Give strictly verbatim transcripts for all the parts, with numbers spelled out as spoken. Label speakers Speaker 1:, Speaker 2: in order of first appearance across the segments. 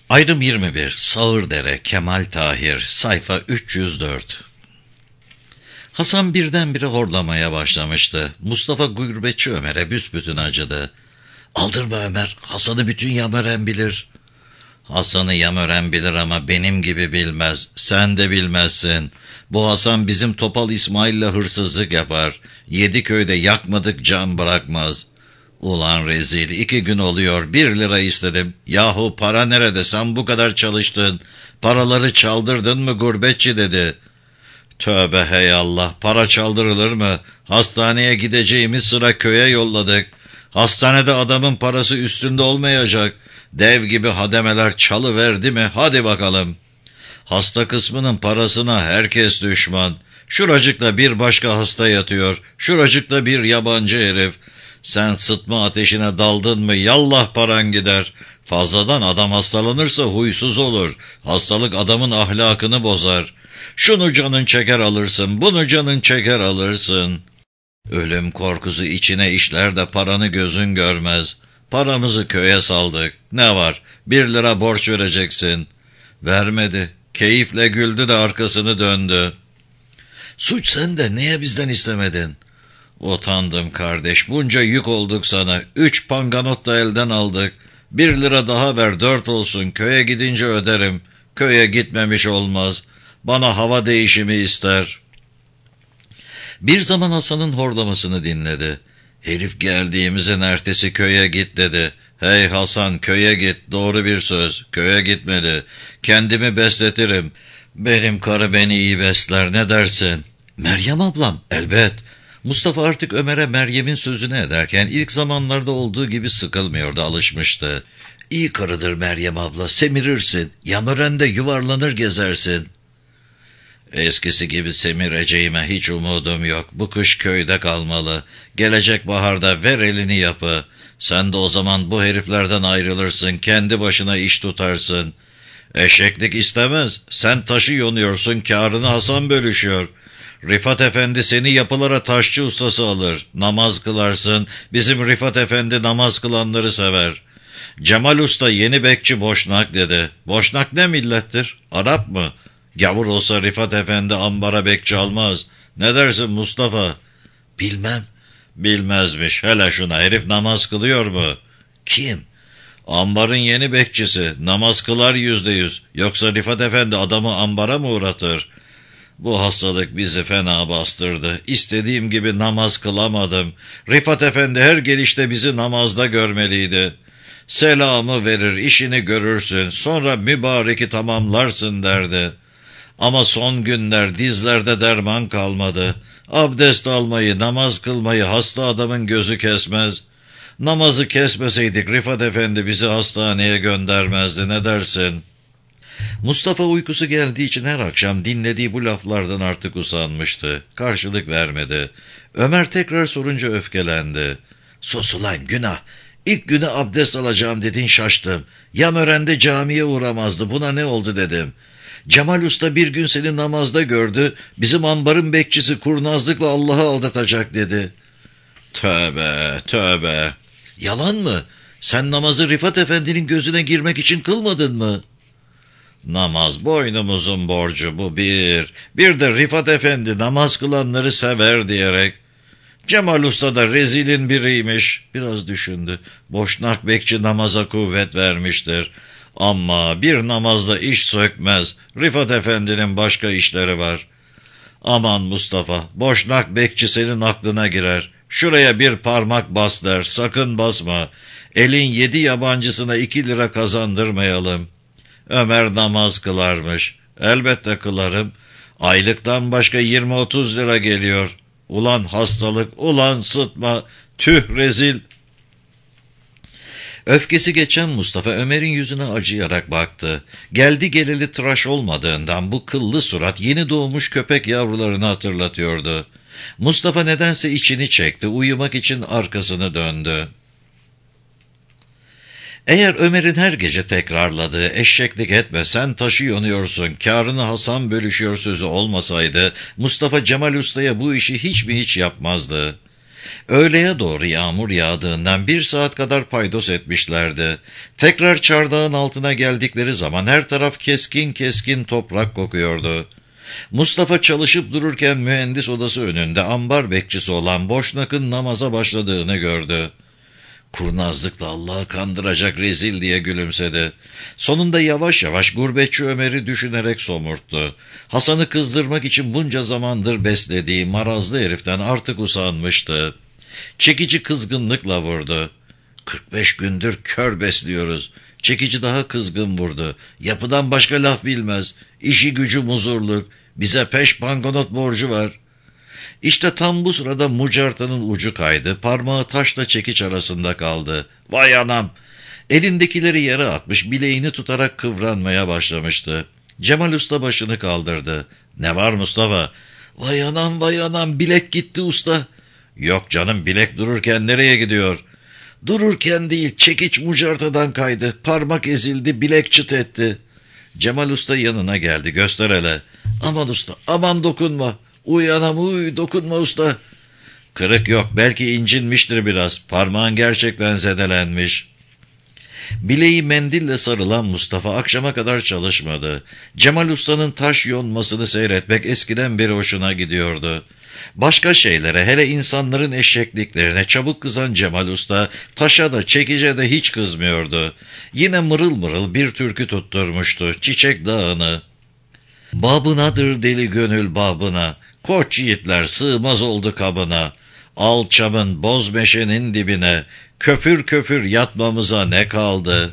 Speaker 1: Ayrım yirmi bir. Sağırdere, Kemal Tahir, sayfa üç yüz dört. Hasan birdenbire horlamaya başlamıştı. Mustafa gurbetçi Ömer'e büsbütün acıdı. "Aldırma Ömer, Hasan'ı bütün Yamören bilir." "Hasan'ı Yamören bilir ama benim gibi bilmez. Sen de bilmezsin. Bu Hasan bizim Topal İsmail'le hırsızlık yapar. Yedi köyde yakmadık can bırakmaz." "Ulan rezil, iki gün oluyor, bir lira istedim. Yahu para nerede, sen bu kadar çalıştın. Paraları çaldırdın mı gurbetçi?" dedi. "Tövbe hey Allah, para çaldırılır mı? Hastaneye gideceğimiz sıra köye yolladık. Hastanede adamın parası üstünde olmayacak. Dev gibi hademeler çalıverdi mi, hadi bakalım. Hasta kısmının parasına herkes düşman. Şuracıkta bir başka hasta yatıyor, şuracıkta bir yabancı herif. Sen sıtma ateşine daldın mı yallah paran gider. Fazladan adam hastalanırsa huysuz olur. Hastalık adamın ahlakını bozar. Şunu canın çeker alırsın, bunu canın çeker alırsın. Ölüm korkusu içine işler de paranı gözün görmez. Paramızı köye saldık. Ne var? Bir lira borç vereceksin." Vermedi. Keyifle güldü de arkasını döndü. "Suç sende, niye bizden istemedin?" "Utandım kardeş, bunca yük olduk sana. Üç panganot da elden aldık. Bir lira daha ver, dört olsun. Köye gidince öderim. Köye gitmemiş olmaz. Bana hava değişimi ister." Bir zaman Hasan'ın horlamasını dinledi. "Herif geldiğimizin ertesi köye git dedi. Hey Hasan, köye git, doğru bir söz. Köye gitmedi. Kendimi besletirim. Benim karı beni iyi besler, ne dersin?" "Meryem ablam, elbet." Mustafa artık Ömer'e Meryem'in sözünü ederken ilk zamanlarda olduğu gibi sıkılmıyordu, alışmıştı. "İyi karıdır Meryem abla, semirirsin. Yamören'de yuvarlanır gezersin." "Eskisi gibi semireceğime hiç umudum yok. Bu kış köyde kalmalı. Gelecek baharda ver elini yapı. Sen de o zaman bu heriflerden ayrılırsın, kendi başına iş tutarsın. Eşeklik istemez. Sen taşı yonuyorsun, kârını Hasan bölüşüyor. Rifat Efendi seni yapılara taşçı ustası alır. Namaz kılarsın. Bizim Rifat Efendi namaz kılanları sever. Cemal Usta yeni bekçi Boşnak dedi. Boşnak ne millettir? Arap mı? Gavur olsa Rifat Efendi ambara bekçi almaz. Ne dersin Mustafa?" "Bilmem." "Bilmezmiş. Hele şuna, herif namaz kılıyor mu?" "Kim?" "Ambarın yeni bekçisi. Namaz kılar yüzde yüz. Yoksa Rifat Efendi adamı ambara mı uğratır?" "Bu hastalık bizi fena bastırdı. İstediğim gibi namaz kılamadım. Rifat Efendi her gelişte bizi namazda görmeliydi. Selamı verir, işini görürsün, sonra mübareki tamamlarsın derdi. Ama son günler dizlerde derman kalmadı. Abdest almayı, namaz kılmayı hasta adamın gözü kesmez. Namazı kesmeseydik Rifat Efendi bizi hastaneye göndermezdi, ne dersin?" Mustafa uykusu geldiği için her akşam dinlediği bu laflardan artık usanmıştı. Karşılık vermedi. Ömer tekrar sorunca öfkelendi. "Sus ulan, günah. İlk günü abdest alacağım dedin, şaştım. Yamören'de camiye uğramazdı, buna ne oldu dedim. Cemal Usta bir gün seni namazda gördü, bizim ambarın bekçisi kurnazlıkla Allah'ı aldatacak dedi." "Tövbe, tövbe." "Yalan mı? Sen namazı Rifat Efendi'nin gözüne girmek için kılmadın mı?" "Namaz boynumuzun borcu, bu bir. Bir de Rifat Efendi namaz kılanları sever diyerek. Cemal Usta da rezilin biriymiş." Biraz düşündü. Boşnak bekçi namaza kuvvet vermiştir. Ama bir namazda iş sökmez. Rifat Efendi'nin başka işleri var. "Aman Mustafa, Boşnak bekçi senin aklına girer. Şuraya bir parmak bas der, sakın basma. Elin yedi yabancısına iki lira kazandırmayalım." Ömer namaz kılarmış. "Elbette kılarım. Aylıktan başka yirmi otuz lira geliyor. Ulan hastalık, ulan sıtma, tüh rezil." Öfkesi geçen Mustafa Ömer'in yüzüne acıyarak baktı. Geldi geleli tıraş olmadığından bu kıllı surat yeni doğmuş köpek yavrularını hatırlatıyordu. Mustafa nedense içini çekti, uyumak için arkasını döndü. Eğer Ömer'in her gece tekrarladığı "eşeklik etme, sen taşı yonuyorsun, kârını Hasan bölüşüyor" sözü olmasaydı Mustafa Cemal Usta'ya bu işi hiç mi hiç yapmazdı. Öğleye doğru yağmur yağdığından bir saat kadar paydos etmişlerdi. Tekrar çardağın altına geldikleri zaman her taraf keskin keskin toprak kokuyordu. Mustafa çalışıp dururken mühendis odası önünde ambar bekçisi olan Boşnak'ın namaza başladığını gördü. Kurnazlıkla Allah'ı kandıracak rezil diye gülümsedi. Sonunda yavaş yavaş gurbetçi Ömer'i düşünerek somurttu. Hasan'ı kızdırmak için bunca zamandır beslediği marazlı heriften artık usanmıştı. Çekici kızgınlıkla vurdu. Kırk beş gündür kör besliyoruz. Çekici daha kızgın vurdu. Yapıdan başka laf bilmez. İşi gücü muzurluk. Bize peş pangonot borcu var. İşte tam bu sırada mucartanın ucu kaydı. Parmağı taşla çekiç arasında kaldı. Vay anam! Elindekileri yere atmış, bileğini tutarak kıvranmaya başlamıştı. Cemal Usta başını kaldırdı. Ne var Mustafa? Vay anam vay anam, bilek gitti usta. Yok canım, bilek dururken nereye gidiyor? Dururken değil, çekiç mucartadan kaydı. Parmak ezildi, bilek çıt etti. Cemal Usta yanına geldi. Göster hele. Aman usta, aman dokunma. Uy anam uy, dokunma usta. Kırık yok, belki incinmiştir biraz. Parmağın gerçekten zedelenmiş. Bileği mendille sarılan Mustafa akşama kadar çalışmadı. Cemal Usta'nın taş yonmasını seyretmek eskiden beri hoşuna gidiyordu. Başka şeylere, hele insanların eşekliklerine çabuk kızan Cemal Usta, taşa da çekice de hiç kızmıyordu. Yine mırıl mırıl bir türkü tutturmuştu, Çiçek Dağı'nı. Babınadır deli gönül babına, koç yiğitler sığmaz oldu kabına. Alçamın boz meşenin dibine, köpür köpür yatmamıza ne kaldı?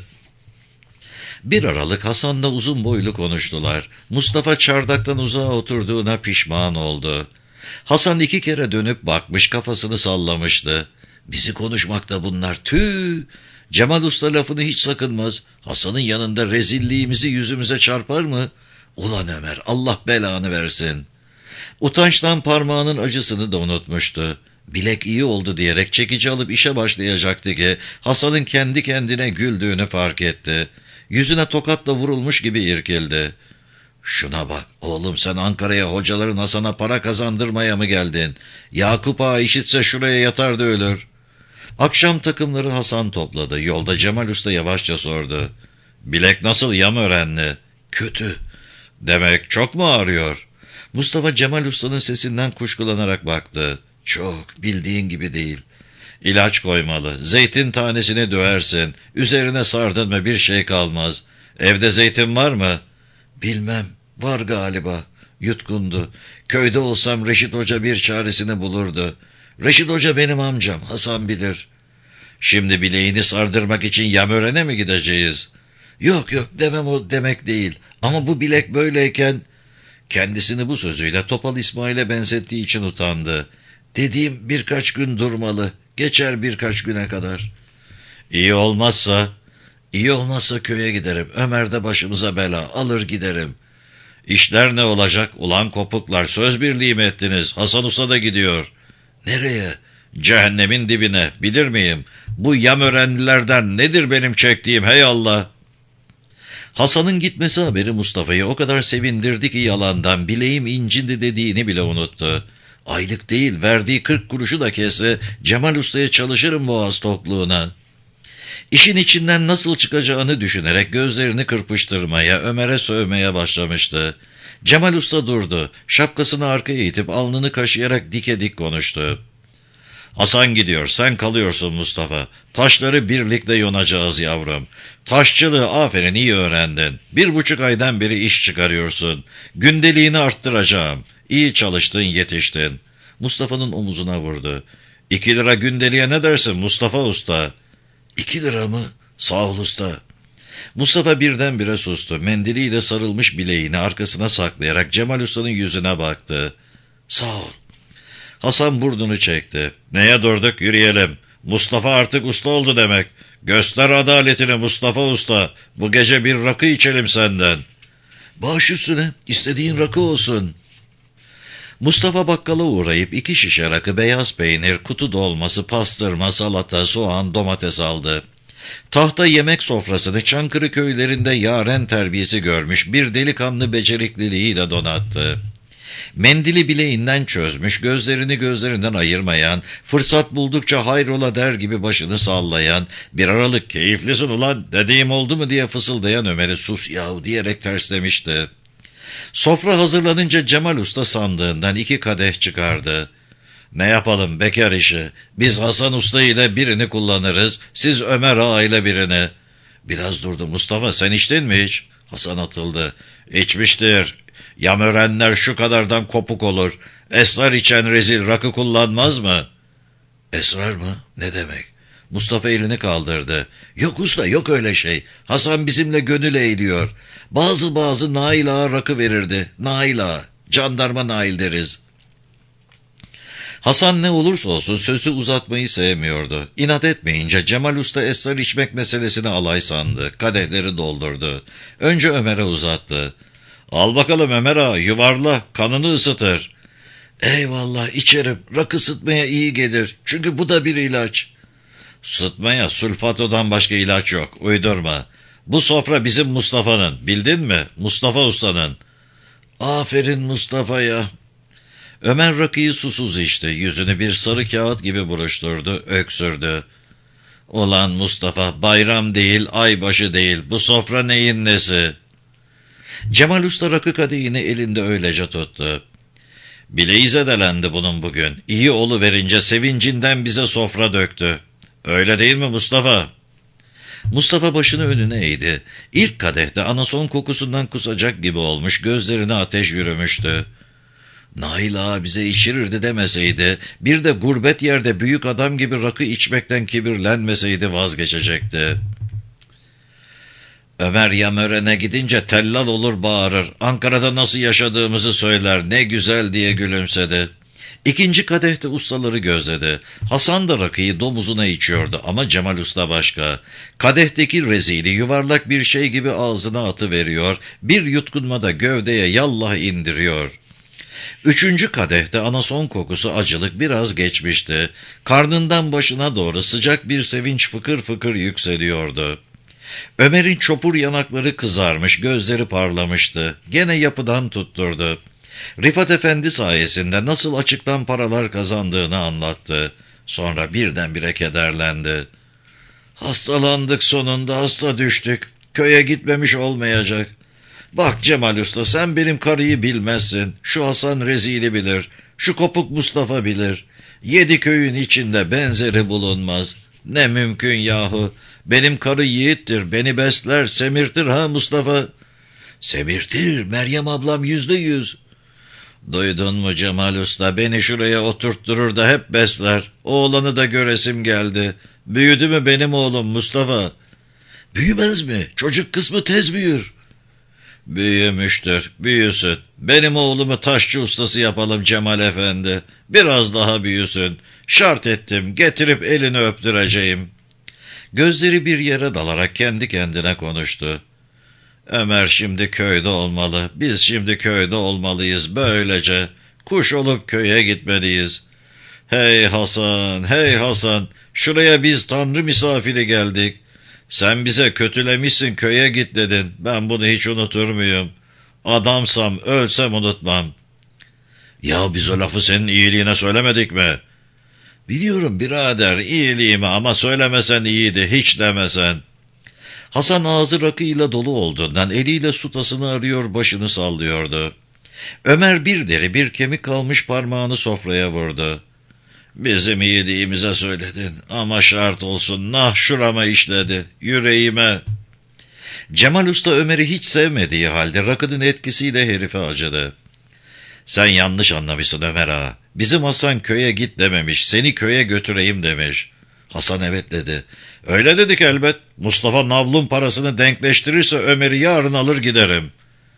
Speaker 1: Bir aralık Hasan'la uzun boylu konuştular. Mustafa çardaktan uzağa oturduğuna pişman oldu. Hasan iki kere dönüp bakmış, kafasını sallamıştı. Bizi konuşmakta bunlar, tüh! Cemal Usta lafını hiç sakınmaz. Hasan'ın yanında rezilliğimizi yüzümüze çarpar mı? Ulan Ömer, Allah belanı versin. Utançtan parmağının acısını da unutmuştu. Bilek iyi oldu diyerek çekici alıp işe başlayacaktı ki Hasan'ın kendi kendine güldüğünü fark etti. Yüzüne tokatla vurulmuş gibi irkildi. Şuna bak oğlum, sen Ankara'ya hocaların Hasan'a para kazandırmaya mı geldin? Yakup Ağa işitse şuraya yatar da ölür. Akşam takımları Hasan topladı. Yolda Cemal Usta yavaşça sordu. Bilek nasıl Yamörenli? Kötü. Demek çok mu ağrıyor? Mustafa Cemal Usta'nın sesinden kuşkulanarak baktı. Çok, bildiğin gibi değil. İlaç koymalı. Zeytin tanesini döversin. Üzerine sardın mı bir şey kalmaz. Evde zeytin var mı? Bilmem. Var galiba. Yutkundu. Köyde olsam Reşit Hoca bir çaresini bulurdu. Reşit Hoca benim amcam. Hasan bilir. Şimdi bileğini sardırmak için Yamören'e mi gideceğiz? Yok yok, demem o demek değil. Ama bu bilek böyleyken... Kendisini bu sözüyle Topal İsmail'e benzettiği için utandı. Dediğim birkaç gün durmalı. Geçer birkaç güne kadar. İyi olmazsa? İyi olmazsa köye giderim. Ömer de başımıza bela. Alır giderim. İşler ne olacak? Ulan kopuklar, söz birliği mi ettiniz? Hasan Usta da gidiyor. Nereye? Cehennemin dibine. Bilir miyim? Bu Yamörenlilerden nedir benim çektiğim, hey Allah! Hasan'ın gitmesi haberi Mustafa'yı o kadar sevindirdi ki yalandan bileğim incindi dediğini bile unuttu. Aylık değil, verdiği kırk kuruşu da kesse Cemal Usta'ya çalışırım boğaz tokluğuna. İşin içinden nasıl çıkacağını düşünerek gözlerini kırpıştırmaya, Ömer'e sövmeye başlamıştı. Cemal Usta durdu. Şapkasını arkaya itip alnını kaşıyarak dike dik konuştu. Hasan gidiyor, sen kalıyorsun Mustafa. Taşları birlikte yonacağız yavrum. Taşçılığı aferin, iyi öğrendin. Bir buçuk aydan beri iş çıkarıyorsun. Gündeliğini arttıracağım. İyi çalıştın, yetiştin. Mustafa'nın omuzuna vurdu. İki lira gündeliğe ne dersin Mustafa Usta? İki lira mı? Sağ ol usta. Mustafa birdenbire sustu. Mendiliyle sarılmış bileğini arkasına saklayarak Cemal Usta'nın yüzüne baktı. Sağ ol. Hasan burnunu çekti. Neye durduk, yürüyelim. Mustafa artık usta oldu demek. Göster adaletini Mustafa Usta. Bu gece bir rakı içelim senden. Baş üstüne, istediğin rakı olsun. Mustafa bakkala uğrayıp iki şişe rakı, beyaz peynir, kutu dolması, pastırma, salata, soğan, domates aldı. Tahta yemek sofrasını Çankırı köylerinde yaren terbiyesi görmüş bir delikanlı becerikliliğiyle donattı. Mendili bileğinden çözmüş, gözlerini gözlerinden ayırmayan, fırsat buldukça hayrola der gibi başını sallayan, bir aralık keyiflisin ulan dediğim oldu mu diye fısıldayan Ömer'i sus yahu diyerek terslemişti. Sofra hazırlanınca Cemal Usta sandığından iki kadeh çıkardı. Ne yapalım bekar işi, biz Hasan Usta ile birini kullanırız, siz Ömer Ağa ile birini. Biraz durdu. Mustafa sen içtin mi hiç? Hasan atıldı. İçmiştir. Yamörenler şu kadardan kopuk olur. Esrar içen rezil rakı kullanmaz mı? Esrar mı? Ne demek? Mustafa elini kaldırdı. Yok usta yok öyle şey. Hasan bizimle gönül eğiliyor. Bazı bazı Nail Ağa rakı verirdi. Nail Ağa. Jandarma Nail deriz. Hasan ne olursa olsun sözü uzatmayı sevmiyordu. İnat etmeyince Cemal Usta esrar içmek meselesini alay sandı. Kadehleri doldurdu. Önce Ömer'e uzattı. Al bakalım Ömer Ağa, yuvarla, kanını ısıtır. Eyvallah içerim, rakı sıtmaya iyi gelir. Çünkü bu da bir ilaç. Sıtmaya sulfatodan başka ilaç yok, uydurma. Bu sofra bizim Mustafa'nın, bildin mi? Mustafa Usta'nın. Aferin Mustafa'ya. Ömer rakıyı susuz içti, yüzünü bir sarı kağıt gibi buruşturdu, öksürdü. Ulan Mustafa, bayram değil, aybaşı değil, bu sofra neyin nesi? Cemal Usta rakı kadehini elinde öylece tuttu. Bileği zedelendi bunun bugün, iyi oluverince sevincinden bize sofra döktü. Öyle değil mi Mustafa? Mustafa başını önüne eğdi. İlk kadehte anason kokusundan kusacak gibi olmuş, gözlerine ateş yürümüştü. Nail Ağa bize içirirdi demeseydi, bir de gurbet yerde büyük adam gibi rakı içmekten kibirlenmeseydi vazgeçecekti. Ömer Yamören'e gidince tellal olur bağırır, Ankara'da nasıl yaşadığımızı söyler, ne güzel diye gülümsedi. İkinci kadehte ustaları gözledi. Hasan da rakıyı domuzuna içiyordu ama Cemal Usta başka. Kadehteki rezili yuvarlak bir şey gibi ağzına atıveriyor, bir yutkunmada gövdeye yallah indiriyor. Üçüncü kadehte anason kokusu acılık biraz geçmişti. Karnından başına doğru sıcak bir sevinç fıkır fıkır yükseliyordu. Ömer'in çopur yanakları kızarmış, gözleri parlamıştı. Gene yapıdan tutturdu. Rifat Efendi sayesinde nasıl açıktan paralar kazandığını anlattı. Sonra birdenbire kederlendi. Hastalandık sonunda, hasta düştük. Köye gitmemiş olmayacak. Bak Cemal Usta, sen benim karıyı bilmezsin. Şu Hasan rezili bilir. Şu kopuk Mustafa bilir. Yedi köyün içinde benzeri bulunmaz. Ne mümkün yahu. Benim karı yiğittir. Beni besler, semirtir ha Mustafa. Semirtir, Meryem ablam yüzde yüz. Duydun mu Cemal Usta, beni şuraya oturtturur da hep besler. Oğlanı da göresim geldi. Büyüdü mü benim oğlum Mustafa? Büyümez mi? Çocuk kısmı tez büyür. Büyümüştür, büyüsün. Benim oğlumu taşçı ustası yapalım Cemal Efendi. Biraz daha büyüsün. Şart ettim, getirip elini öptüreceğim. Gözleri bir yere dalarak kendi kendine konuştu. Ömer şimdi köyde olmalı, biz şimdi köyde olmalıyız böylece. Kuş olup köye gitmeliyiz. Hey Hasan, hey Hasan, şuraya biz tanrı misafiri geldik. Sen bize kötülemişsin, köye git dedin. Ben bunu hiç unutur muyum? Adamsam, ölsem unutmam. Ya biz o lafı senin iyiliğine söylemedik mi? Biliyorum birader, iyiliğimi, ama söylemesen iyiydi, hiç demesen. Hasan ağzı rakıyla dolu olduğundan eliyle su tasını arıyor, başını sallıyordu. Ömer bir deri bir kemik kalmış parmağını sofraya vurdu. Bizim iyiliğimize söyledin ama şart olsun, nah şurama işledi, yüreğime. Cemal Usta Ömer'i hiç sevmediği halde rakının etkisiyle herife acıdı. Sen yanlış anlamışsın Ömer Ağa. Bizim Hasan köye git dememiş, seni köye götüreyim demiş. Hasan evet dedi. Öyle dedik elbet. Mustafa navlun parasını denkleştirirse Ömer'i yarın alır giderim.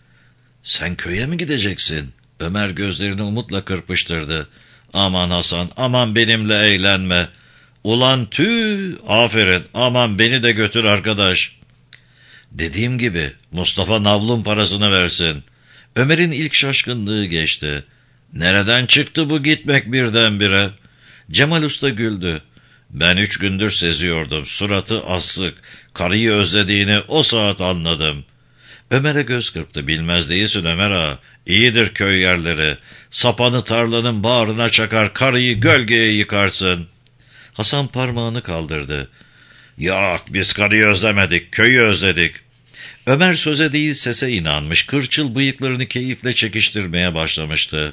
Speaker 1: Sen köye mi gideceksin? Ömer gözlerini umutla kırpıştırdı. Aman Hasan, aman benimle eğlenme. Ulan tüh, aferin, aman beni de götür arkadaş. Dediğim gibi Mustafa navlun parasını versin. Ömer'in ilk şaşkınlığı geçti. Nereden çıktı bu gitmek birdenbire? Cemal Usta güldü. Ben üç gündür seziyordum, suratı asık, karıyı özlediğini o saat anladım. Ömer'e göz kırptı. Bilmez değilsin Ömer ağa. İyidir köy yerleri. Sapanı tarlanın bağrına çakar, karıyı gölgeye yıkarsın. Hasan parmağını kaldırdı. Yok, biz karıyı özlemedik, köyü özledik. Ömer söze değil sese inanmış, kırçıl bıyıklarını keyifle çekiştirmeye başlamıştı.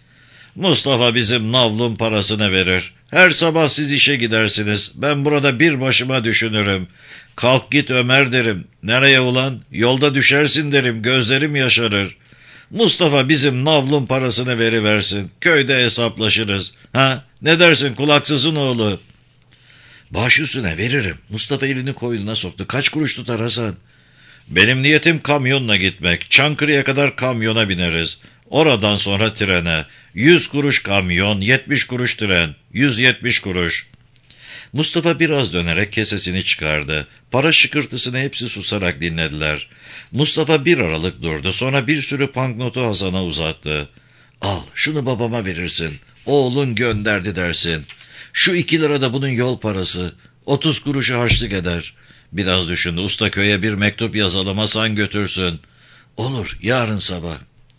Speaker 1: Mustafa bizim navlun parasını verir. Her sabah siz işe gidersiniz. Ben burada bir başıma düşünürüm. Kalk git Ömer derim. Nereye ulan? Yolda düşersin derim. Gözlerim yaşarır. Mustafa bizim navlun parasını veriversin. Köyde hesaplaşırız. Ha? Ne dersin kulaksızın oğlu? Baş üstüne veririm. Mustafa elini koynuna soktu. Kaç kuruş tutar Hasan? Benim niyetim kamyonla gitmek. Çankırı'ya kadar kamyona bineriz. Oradan sonra trene. Yüz kuruş kamyon, yetmiş kuruş tren. Yüz yetmiş kuruş. Mustafa biraz dönerek kesesini çıkardı. Para şıkırtısını hepsi susarak dinlediler. Mustafa bir aralık durdu. Sonra bir sürü banknotu Hasan'a uzattı. Al, şunu babama verirsin. Oğlun gönderdi dersin. Şu iki lira da bunun yol parası. Otuz kuruşu harçlık eder. Biraz düşündü. Usta köye bir mektup yazalım, Hasan götürsün. Olur, yarın sabah.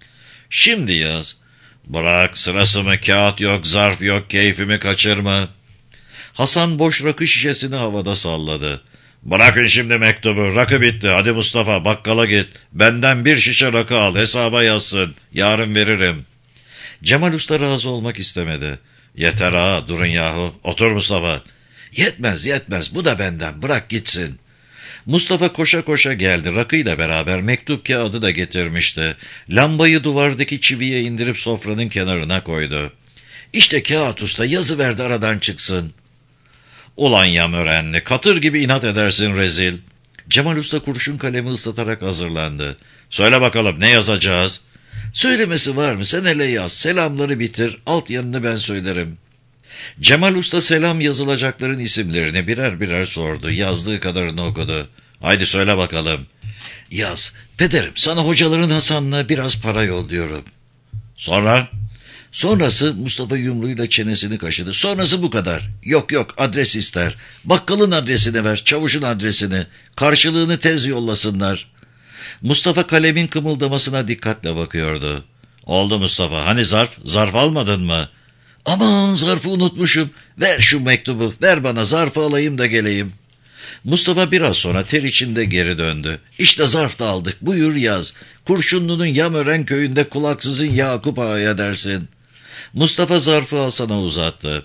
Speaker 1: Şimdi yaz. Bırak, sırası mı? Kağıt yok, zarf yok, keyfimi kaçırma. Hasan boş rakı şişesini havada salladı. Bırakın şimdi mektubu, rakı bitti. Hadi Mustafa, bakkala git. Benden bir şişe rakı al, hesaba yazsın. Yarın veririm. Cemal Usta razı olmak istemedi. Yeter ağa, durun yahu. Otur Mustafa. Yetmez yetmez, bu da benden, bırak gitsin. Mustafa koşa koşa geldi. Rakıyla beraber mektup kağıdı da getirmişti. Lambayı duvardaki çiviye indirip sofranın kenarına koydu. İşte kağıt usta, yazıverdi aradan çıksın. Ulan yamörenli, katır gibi inat edersin rezil. Cemal Usta kurşun kalemi ıslatarak hazırlandı. Söyle bakalım, ne yazacağız? Söylemesi var mı? Sen hele yaz. Selamları bitir. Alt yanını ben söylerim. Cemal Usta selam yazılacakların isimlerini birer birer sordu. Yazdığı kadarını okudu. Haydi söyle bakalım. Yaz. Pederim, sana hocaların Hasan'la biraz para yolluyorum. Sonra? Sonrası Mustafa yumruğuyla çenesini kaşıdı. Sonrası bu kadar. Yok yok, adres ister. Bakkalın adresini ver, çavuşun adresini. Karşılığını tez yollasınlar. Mustafa kalemin kımıldamasına dikkatle bakıyordu. Oldu Mustafa. Hani zarf? Zarf almadın mı? Aman, zarfı unutmuşum. Ver şu mektubu. Ver bana, zarfı alayım da geleyim. Mustafa biraz sonra ter içinde geri döndü. İşte zarf da aldık. Buyur yaz. Kurşunlu'nun Yamören köyünde kulaksızın Yakup Ağa'ya dersin. Mustafa zarfı Hasan'a uzattı.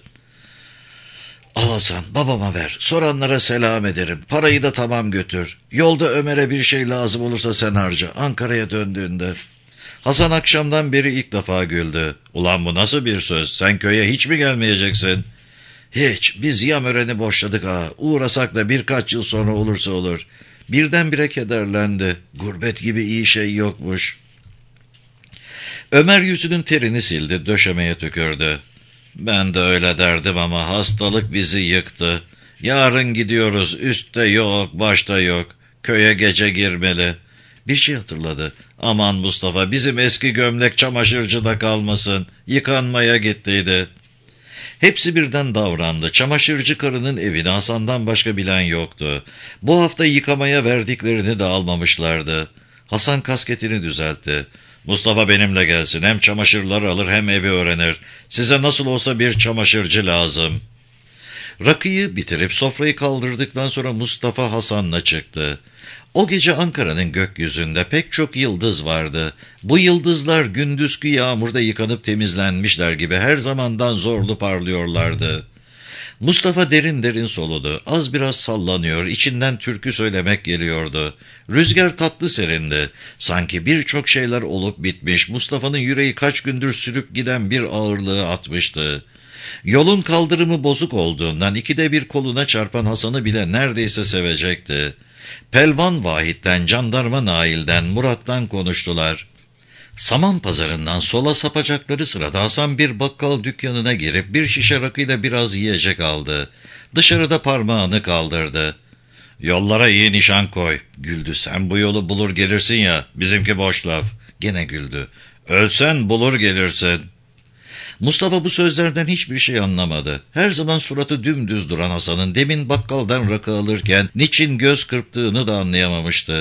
Speaker 1: Al Hasan, babama ver. Soranlara selam ederim. Parayı da tamam götür. Yolda Ömer'e bir şey lazım olursa sen harca. Ankara'ya döndüğünde. Hasan akşamdan beri ilk defa güldü. Ulan bu nasıl bir söz? Sen köye hiç mi gelmeyeceksin? Hiç. Biz Yamören'i boşladık ha. Uğrasak da birkaç yıl sonra olursa olur. Birdenbire kederlendi. Gurbet gibi iyi şey yokmuş. Ömer yüzünün terini sildi. Döşemeye tükürdü. Ben de öyle derdim ama hastalık bizi yıktı. Yarın gidiyoruz. Üstte yok, başta yok. Köye gece girmeli. Bir şey hatırladı. Aman Mustafa, bizim eski gömlek çamaşırcıda kalmasın. Yıkanmaya gittiydi. Hepsi birden davrandı. Çamaşırcı karının evini Hasan'dan başka bilen yoktu. Bu hafta yıkamaya verdiklerini de almamışlardı. Hasan kasketini düzeltti. Mustafa benimle gelsin. Hem çamaşırları alır hem evi öğrenir. Size nasıl olsa bir çamaşırcı lazım. Rakıyı bitirip sofrayı kaldırdıktan sonra Mustafa Hasan'la çıktı. O gece Ankara'nın gökyüzünde pek çok yıldız vardı. Bu yıldızlar gündüzkü yağmurda yıkanıp temizlenmişler gibi her zamandan zorlu parlıyorlardı. Mustafa derin derin soludu. Az biraz sallanıyor, içinden türkü söylemek geliyordu. Rüzgar tatlı serindi. Sanki birçok şeyler olup bitmiş, Mustafa'nın yüreği kaç gündür sürüp giden bir ağırlığı atmıştı. Yolun kaldırımı bozuk olduğundan ikide bir koluna çarpan Hasan'ı bile neredeyse sevecekti. Pelvan Vahit'ten, Jandarma Nail'den, Murat'tan konuştular. Saman pazarından sola sapacakları sırada Hasan bir bakkal dükkanına girip bir şişe rakıyla biraz yiyecek aldı. Dışarıda parmağını kaldırdı. Yollara iyi nişan koy. Güldü. Sen bu yolu bulur gelirsin ya, bizimki boş laf. Gene güldü. Ölsen bulur gelirsin. Mustafa bu sözlerden hiçbir şey anlamadı. Her zaman suratı dümdüz duran Hasan'ın demin bakkaldan rakı alırken niçin göz kırptığını da anlayamamıştı.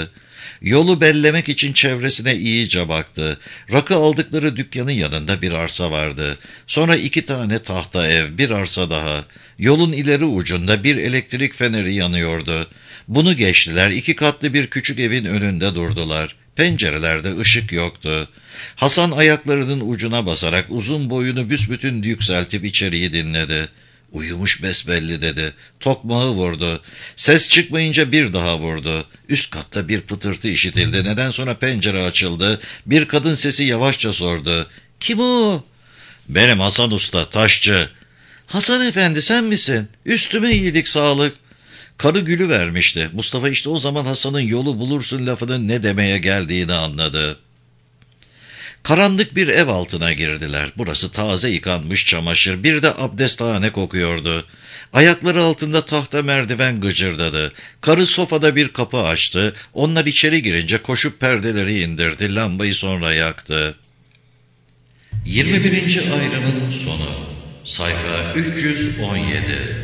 Speaker 1: Yolu bellemek için çevresine iyice baktı. Rakı aldıkları dükkanın yanında bir arsa vardı. Sonra iki tane tahta ev, bir arsa daha. Yolun ileri ucunda bir elektrik feneri yanıyordu. Bunu geçtiler, iki katlı bir küçük evin önünde durdular. Pencerelerde ışık yoktu. Hasan ayaklarının ucuna basarak uzun boyunu büsbütün yükseltip içeriği dinledi. Uyumuş besbelli dedi. Tokmağı vurdu. Ses çıkmayınca bir daha vurdu. Üst katta bir pıtırtı işitildi. Neden sonra pencere açıldı. Bir kadın sesi yavaşça sordu. Kim o? Benim Hasan Usta, taşçı. Hasan efendi sen misin? Üstüme iyilik sağlık. Karı gülü vermişti. Mustafa işte o zaman Hasan'ın yolu bulursun lafının ne demeye geldiğini anladı. Karanlık bir ev altına girdiler. Burası taze yıkanmış çamaşır, bir de abdesthane kokuyordu. Ayakları altında tahta merdiven gıcırdadı. Karı sofada bir kapı açtı. Onlar içeri girince koşup perdeleri indirdi, lambayı sonra yaktı. yirmi birinci ayrımın sonu. Sayfa üç yüz on yedi.